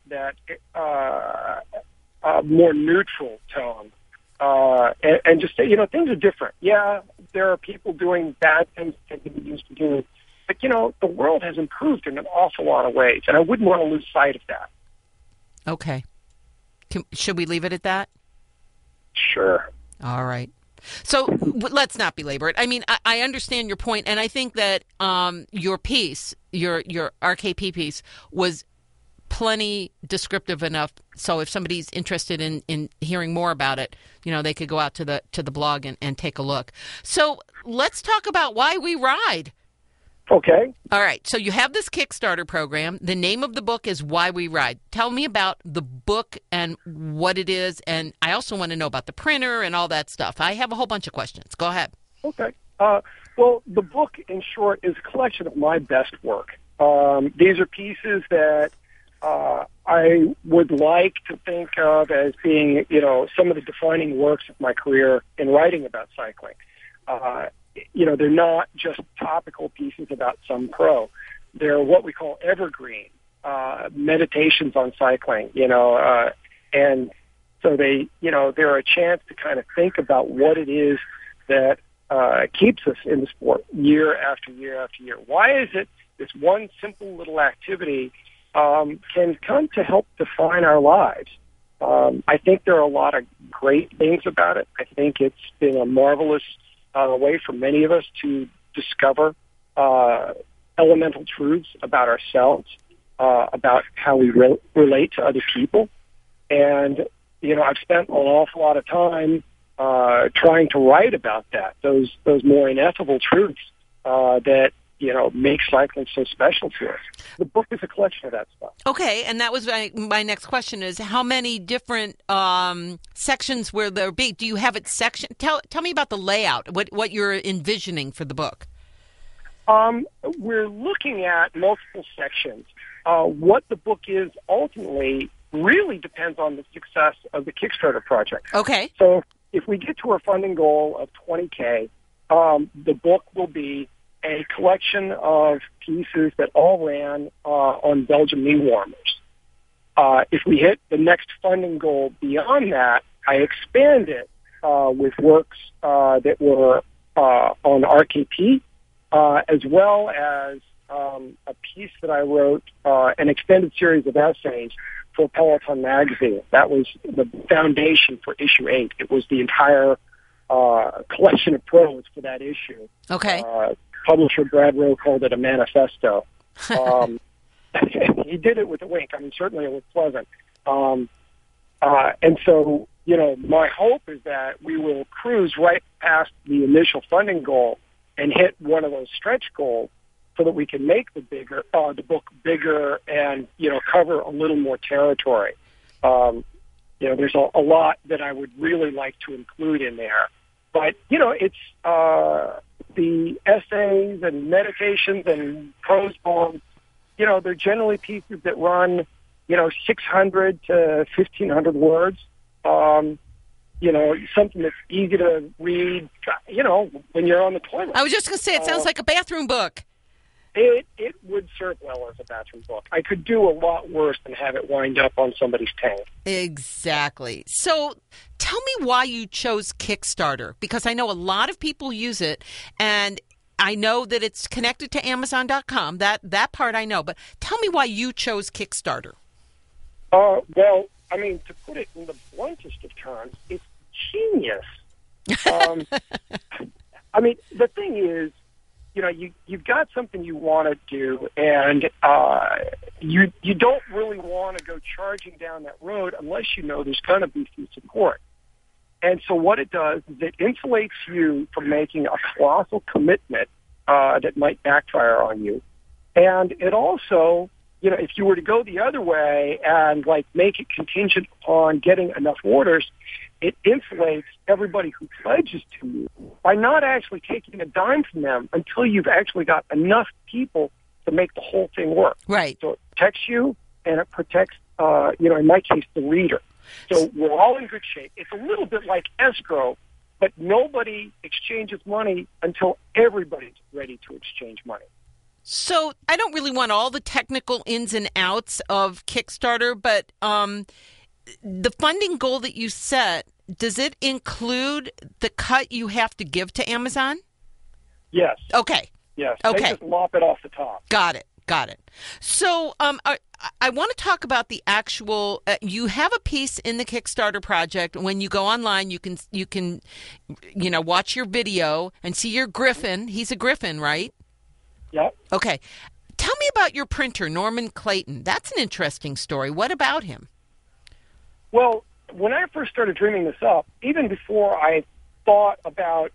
more neutral tone and just say, things are different. Yeah, there are people doing bad things that they used to do, but, the world has improved in an awful lot of ways, and I wouldn't want to lose sight of that. Okay. Should we leave it at that? Sure. All right. So let's not belabor it. I mean, I understand your point, and I think that your piece, your RKP piece, was plenty descriptive enough. So if somebody's interested in hearing more about it, they could go out to the blog and take a look. So let's talk about Why We Ride. Okay. All right. So you have this Kickstarter program. The name of the book is Why We Ride. Tell me about the book and what it is. And I also want to know about the printer and all that stuff. I have a whole bunch of questions. Go ahead. Okay. Well, the book, in short, is a collection of my best work. These are pieces that I would like to think of as being, some of the defining works of my career in writing about cycling. They're not just topical pieces about some pro. They're what we call evergreen meditations on cycling, and so they're a chance to kind of think about what it is that keeps us in the sport year after year after year. Why is it this one simple little activity can come to help define our lives? I think there are a lot of great things about it. I think it's been a marvelous way for many of us to discover elemental truths about ourselves, about how we relate to other people. And, I've spent an awful lot of time trying to write about that, those more ineffable truths that, make cycling so special to us. The book is a collection of that stuff. Okay, and that was my next question is how many different sections will there be? Do you have it sectioned? Tell me about the layout, what you're envisioning for the book. We're looking at multiple sections. what the book is ultimately really depends on the success of the Kickstarter project. Okay. So if we get to our funding goal of $20K, the book will be a collection of pieces that all ran on Belgium knee warmers. If we hit the next funding goal beyond that, I expand it with works that were on RKP, as well as a piece that I wrote, an extended series of essays for Peloton magazine. That was the foundation for issue 8. It was the entire collection of prose for that issue. Okay. Publisher Brad Rowe called it a manifesto. He did it with a wink. I mean, certainly it was pleasant. And so, my hope is that we will cruise right past the initial funding goal and hit one of those stretch goals so that we can make the book bigger and, cover a little more territory. There's a lot that I would really like to include in there. But, it's the essays and meditations and prose poems, they're generally pieces that run, 600 to 1,500 words. Something that's easy to read, when you're on the toilet. I was just going to say, it sounds like a bathroom book. It would serve well as a bathroom book. I could do a lot worse than have it wind up on somebody's tank. Exactly. So tell me why you chose Kickstarter, because I know a lot of people use it, and I know that it's connected to Amazon.com. That part I know. But tell me why you chose Kickstarter. Well, I mean, to put it in the bluntest of terms, it's genius. I mean, the thing is, you've got something you want to do, and you don't really want to go charging down that road unless you know there's going to be some support. And so what it does is it insulates you from making a colossal commitment that might backfire on you. And it also, if you were to go the other way and make it contingent upon getting enough orders, it insulates everybody who pledges to you by not actually taking a dime from them until you've actually got enough people to make the whole thing work. Right. So it protects you, and it protects, in my case, the reader. So we're all in good shape. It's a little bit like escrow, but nobody exchanges money until everybody's ready to exchange money. So I don't really want all the technical ins and outs of Kickstarter, but the funding goal that you set, does it include the cut you have to give to Amazon? Yes. Okay. Yes. Okay. They just lop it off the top. Got it. So I want to talk about the actual. You have a piece in the Kickstarter project. When you go online, you can watch your video and see your Griffin. He's a Griffin, right? Yep. Okay. Tell me about your printer, Norman Clayton. That's an interesting story. What about him? Well, when I first started dreaming this up, even before I thought about,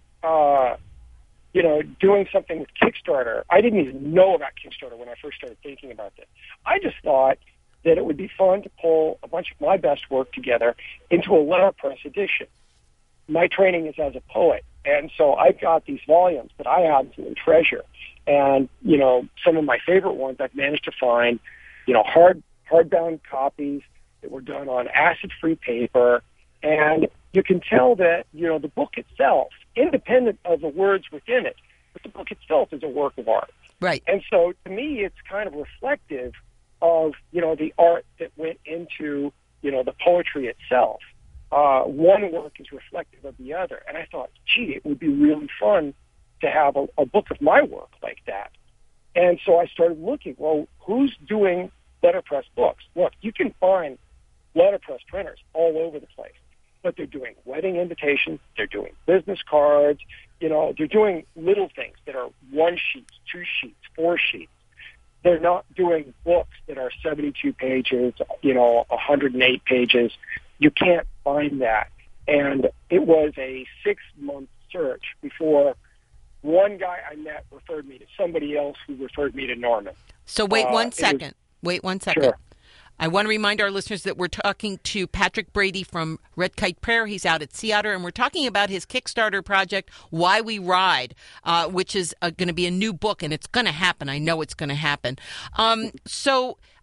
doing something with Kickstarter, I didn't even know about Kickstarter when I first started thinking about this. I just thought that it would be fun to pull a bunch of my best work together into a letterpress edition. My training is as a poet, and so I've got these volumes that I absolutely treasure. And, some of my favorite ones I've managed to find, hardbound copies that were done on acid-free paper. And you can tell that, the book itself, independent of the words within it, but the book itself is a work of art. Right. And so to me, it's kind of reflective of, the art that went into, the poetry itself. One work is reflective of the other. And I thought, gee, it would be really fun to have a book of my work like that. And so I started looking, well, who's doing letterpress books? Look, you can find letterpress printers all over the place, but they're doing wedding invitations, they're doing business cards, they're doing little things that are 1 sheet, 2 sheets, 4 sheets. They're not doing books that are 72 pages, 108 pages. You can't find that. And it was a 6-month search before one guy I met referred me to somebody else who referred me to Norman. So wait 1 second. Wait 1 second. Sure. I want to remind our listeners that we're talking to Patrick Brady from Red Kite Prayer. He's out at Sea Otter, and we're talking about his Kickstarter project, Why We Ride, which is going to be a new book, and it's going to happen. I know it's going to happen. So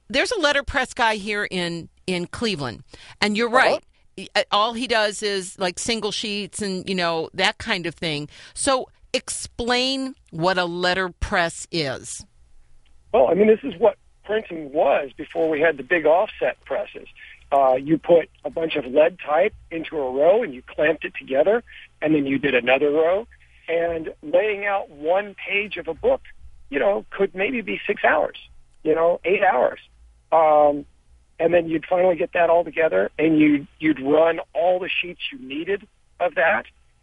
there's a letterpress guy here in Cleveland, and you're right. All he does is like single sheets and, that kind of thing. So explain what a letterpress is. Well, I mean, this is what printing was before we had the big offset presses. You put a bunch of lead type into a row and you clamped it together, and then you did another row. And laying out one page of a book, could maybe be 6 hours, 8 hours. And then you'd finally get that all together, and you'd run all the sheets you needed of that,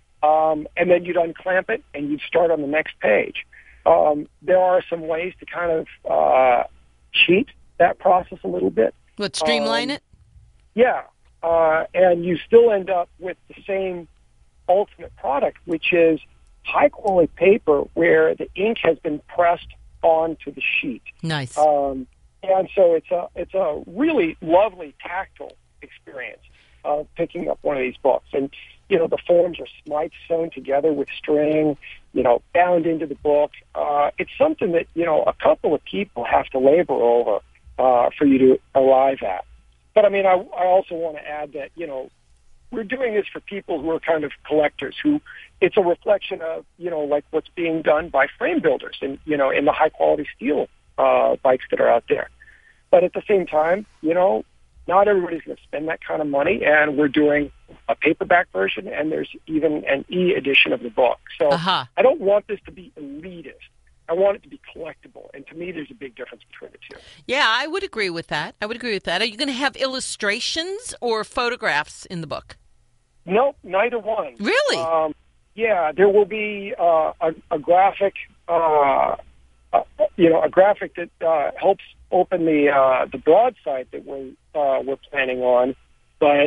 and then you'd unclamp it, and you'd start on the next page. There are some ways to kind of cheat that process a little bit. What, streamline it? Yeah, and you still end up with the same ultimate product, which is high-quality paper where the ink has been pressed onto the sheet. Nice. And so it's a really lovely tactile experience of picking up one of these books. And, the forms are sewn together with string, bound into the book. It's something that, a couple of people have to labor over for you to arrive at. But, I mean, I also want to add that, we're doing this for people who are kind of collectors, who it's a reflection of, like what's being done by frame builders and, in the high-quality steel bikes that are out there. But at the same time, not everybody's going to spend that kind of money, and we're doing a paperback version, and there's even an e-edition of the book. So I don't want this to be elitist. I want it to be collectible, and to me, there's a big difference between the two. Yeah, I would agree with that. Are you going to have illustrations or photographs in the book? Nope, neither one. Really? Yeah, there will be a graphic, a graphic that helps open the broadside that we're planning on, but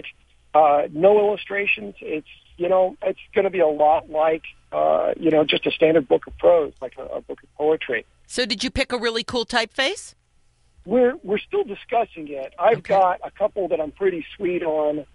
no illustrations. It's it's going to be a lot like just a standard book of prose, like a book of poetry. So, did you pick a really cool typeface? We're still discussing it. I've got a couple that I'm pretty sweet on,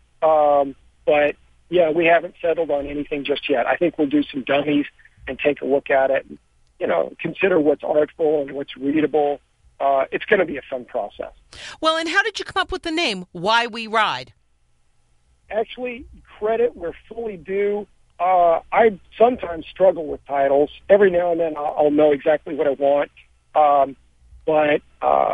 but yeah, we haven't settled on anything just yet. I think we'll do some dummies and take a look at it. And, consider what's artful and what's readable. It's going to be a fun process. Well, and how did you come up with the name, Why We Ride? Actually, credit where fully due. I sometimes struggle with titles. Every now and then I'll know exactly what I want. But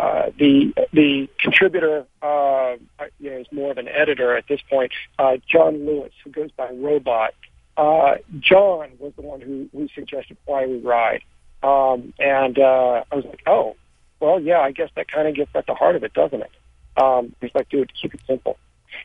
the contributor is more of an editor at this point, John Lewis, who goes by Robot. John was the one who suggested Why We Ride. And I was like, oh, well, yeah, I guess that kind of gets at the heart of it, doesn't it? He's like, dude, keep it simple.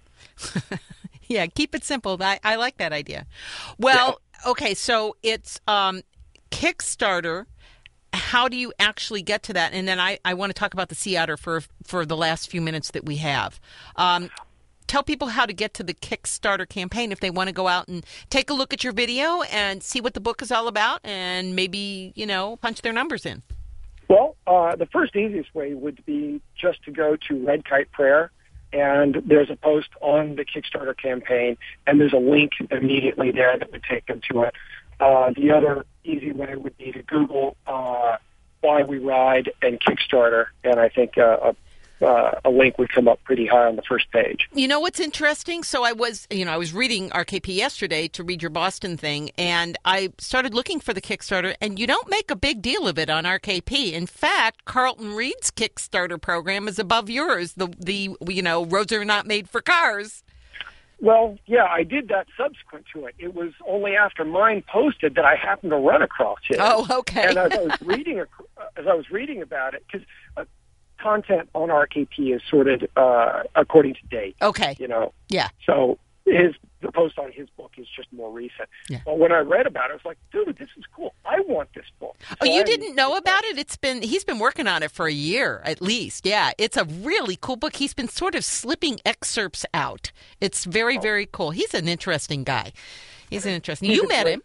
Yeah, keep it simple. I like that idea. Well, okay, so it's Kickstarter. How do you actually get to that? And then I want to talk about the Sea Otter for the last few minutes that we have. Tell people how to get to the Kickstarter campaign if they want to go out and take a look at your video and see what the book is all about and maybe, punch their numbers in. Well, the first easiest way would be just to go to Red Kite Prayer, and there's a post on the Kickstarter campaign, and there's a link immediately there that would take them to it. The other easy way would be to Google Why We Ride and Kickstarter, and I think a link would come up pretty high on the first page. You know what's interesting? So I was reading RKP yesterday to read your Boston thing, and I started looking for the Kickstarter, and you don't make a big deal of it on RKP. In fact, Carlton Reed's Kickstarter program is above yours. The roads are not made for cars. Well, yeah, I did that subsequent to it. It was only after mine posted that I happened to run across it. Oh, okay. And as I was reading about it, because content on RKP is sorted according to date. Okay. Yeah. So the post on his book is just more recent. Yeah. But when I read about it, I was like, dude, this is cool. I want this book. Oh, you didn't know about it? He's been working on it for a year at least. Yeah. It's a really cool book. He's been sort of slipping excerpts out. It's very, very cool. He's an interesting guy. You met him.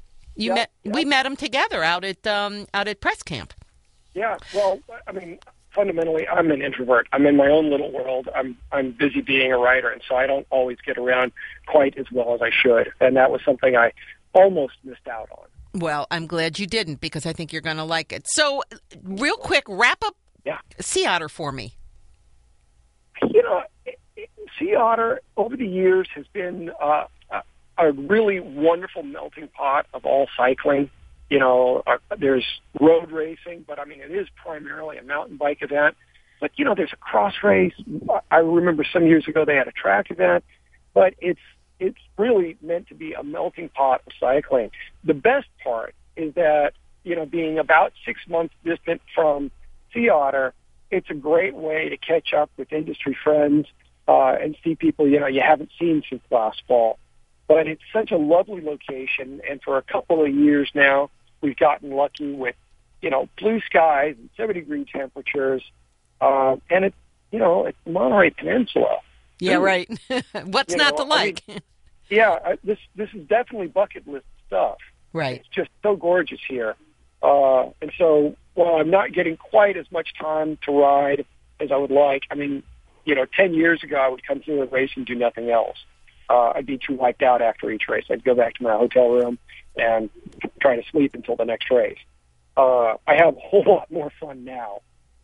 We met him together out at press camp. Yeah. Well, I mean, fundamentally, I'm an introvert. I'm in my own little world. I'm busy being a writer, and so I don't always get around quite as well as I should. And that was something I almost missed out on. Well, I'm glad you didn't, because I think you're going to like it. So, real quick, wrap up Sea Otter for me. Sea Otter over the years has been a really wonderful melting pot of all cycling. You know, there's road racing, but I mean, it is primarily a mountain bike event. But, you know, there's a cross race. I remember some years ago they had a track event, but it's really meant to be a melting pot of cycling. The best part is that, you know, being about 6 months distant from Sea Otter, it's a great way to catch up with industry friends and see people, you know, you haven't seen since last fall. But it's such a lovely location, and for a couple of years now, we've gotten lucky with, you know, blue skies and 70-degree temperatures, and it's, you know, it's the Monterey Peninsula. Yeah, right. What's you not to like? I mean, this is definitely bucket list stuff. Right. It's just so gorgeous here. And so while I'm not getting quite as much time to ride as I would like, I mean, you know, 10 years ago I would come here and race and do nothing else. I'd be too wiped out after each race. I'd go back to my hotel room and try to sleep until the next race. I have a whole lot more fun now.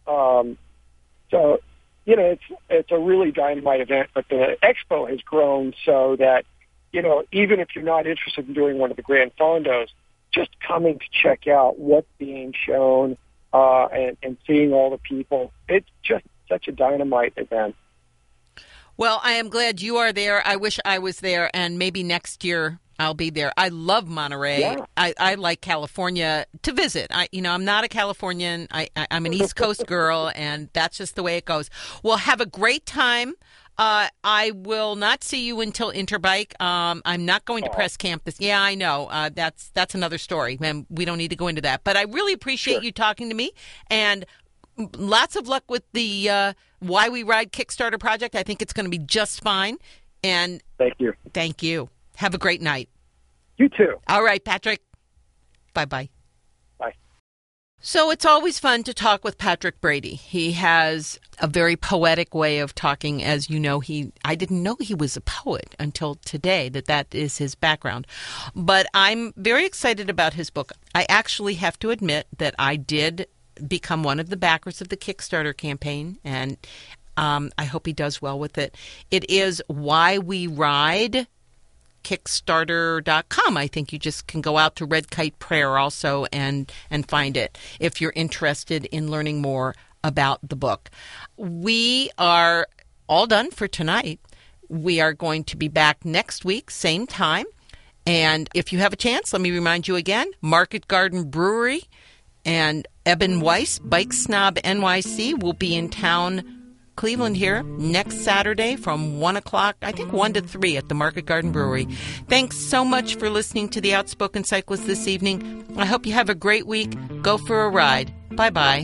So, you know, it's a really dynamite event, but the expo has grown so that, you know, even if you're not interested in doing one of the Grand Fondos, just coming to check out what's being shown and seeing all the people, it's just such a dynamite event. Well, I am glad you are there. I wish I was there, and maybe next year I'll be there. I love Monterey. Yeah. I like California to visit. I'm not a Californian. I'm an East Coast girl, and that's just the way it goes. Well, have a great time. I will not see you until Interbike. I'm not going to press camp this. Yeah, I know. That's another story, and we don't need to go into that. But I really appreciate you talking to me, and lots of luck with the Why We Ride Kickstarter project. I think it's going to be just fine. And thank you. Thank you. Have a great night. You too. All right, Patrick. Bye-bye. Bye. So it's always fun to talk with Patrick Brady. He has a very poetic way of talking. As you know, I didn't know he was a poet until today, that is his background. But I'm very excited about his book. I actually have to admit that I did become one of the backers of the Kickstarter campaign, and I hope he does well with it. It is Why We Ride, Kickstarter.com. I think you just can go out to Red Kite Prayer also and find it if you're interested in learning more about the book. We are all done for tonight. We are going to be back next week, same time. And if you have a chance, let me remind you again, Market Garden Brewery and Eben Weiss, Bike Snob NYC, will be in town, Cleveland here, next Saturday from 1 o'clock, I think 1 to 3 at the Market Garden Brewery. Thanks so much for listening to The Outspoken Cyclist this evening. I hope you have a great week. Go for a ride. Bye-bye.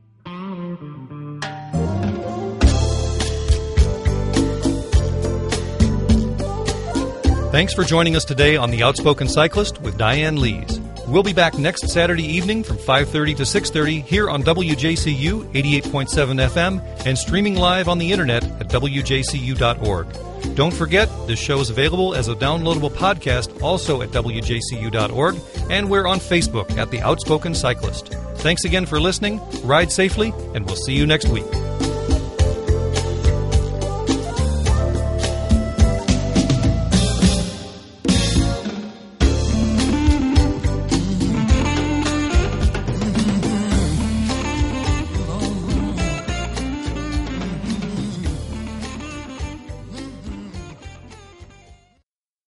Thanks for joining us today on The Outspoken Cyclist with Diane Lees. We'll be back next Saturday evening from 5:30 to 6:30 here on WJCU 88.7 FM and streaming live on the internet at WJCU.org. Don't forget, this show is available as a downloadable podcast also at WJCU.org, and we're on Facebook at The Outspoken Cyclist. Thanks again for listening, ride safely, and we'll see you next week.